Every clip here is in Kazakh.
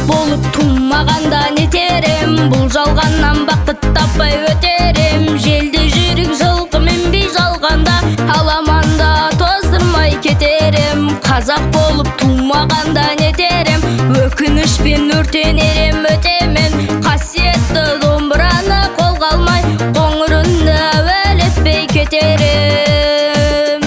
болып тумағанда нетерем, бұл жалғаннан бақыт таппай өтерем. Желді жүрек жылқы мінбей жалғанда, аламанда тоздырмай кетерем. Қазақ болып тумағанда нетерем, өкінішпен өртенерем өтемен. Қасиетті домбыраны қолға алмай, қоңырынды әуелетпей кетерем.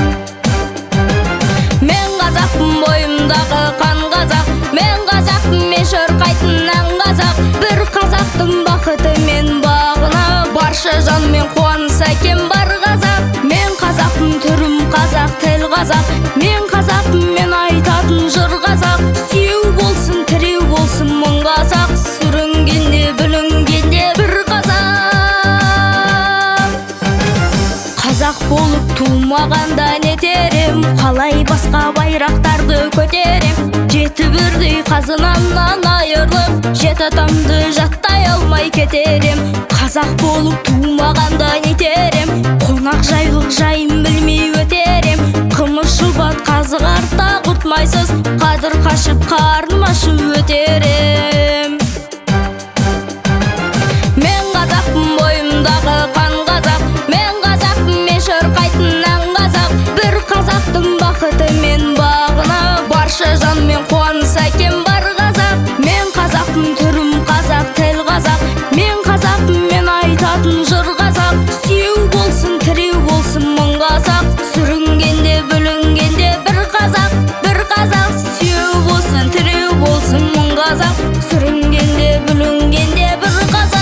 Мен қазақпын, бойымдағы қан қазақ, мен қазақпын, мен шырқайтын ән қазақ. Бір қазақтың бақыты мен бағына, барша жанмен қуанса екен бар қазақ. Мен қазақпын, түрім қазақ, тіл қазақ, мен қазақпын, мен айтатын жыр қазақ. Сүйеу болсын, тіреу болсын мың қазақ, сүрінгенде бүлінгенде бір қазақ. Қазақ болып тумағанда нетерем, қалай басқа байрақтарды көтерем. Жеті бірдей қазынамнан айырылып, жеті атамды жаттай алмай кетерем. Қазақ болып тумағанда нетерем, қонақ жайлық жайын білмей өтерем. Қымыз шұбат қазы артта құртмайсыз, қадір қашып қарным ашып өтерем. Мен қазақпын, бойымдағы қан қазақ, мен қазақпын, мен шырқайтын ән қазақ. Бір қазақтың бақыты мен бағына, барша жанмен қуанса екен бар қазақ. Мен қазақпын, түрім қазақ, тіл қазақ, мен қазақпын, мен айтатын жыр қазақ. Сүйеу болсын, тіреу болсын мың қазақ, сүрінгенде бүлінгенде бір қазақ. Бір қазақ, сүйеу болсын, тіреу болсын мың қазақ, сүрінгенде бүлінгенде бір қазақ.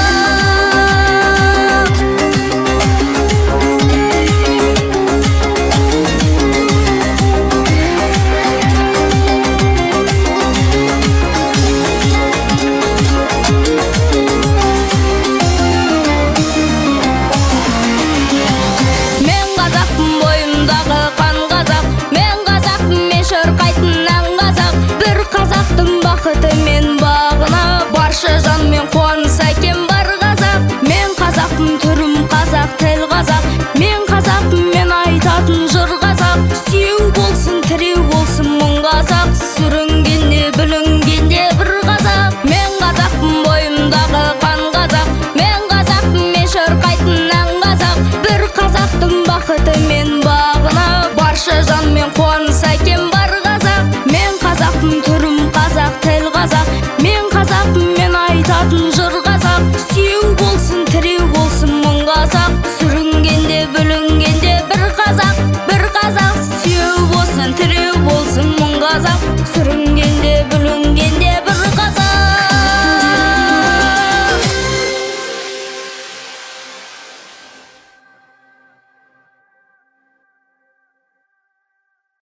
Бақыты мен бағына, барша жанмен қуанса екен бар қазақ. Мен қазақпын, түрім қазақ, тіл қазақ, мен қазақпын, мен айтатын жыр қазақ. Сүйеу болсын, тіреу болсын мың қазақ, сүрінгенде бүлінгенде бір қазақ. Мен қазақпын, бойымдағы қан қазақ, мен қазақпын, мен шырқайтын ән қазақ. Бір қазақтың бақыты мен бағына, барша жанмен қуанса екен бар қазақ. Мен қазақпын, түрім қазақ, тіл қазақ, мен қазақпын, мен айтатын жыр қазақ. Сүйеу болсын, тіреу болсын мың қазақ, сүрінгенде бүлінгенде бір қазақ. Бір қазақ, сүйеу болсын, тіреу болсын мың қазақ, сүрінгенде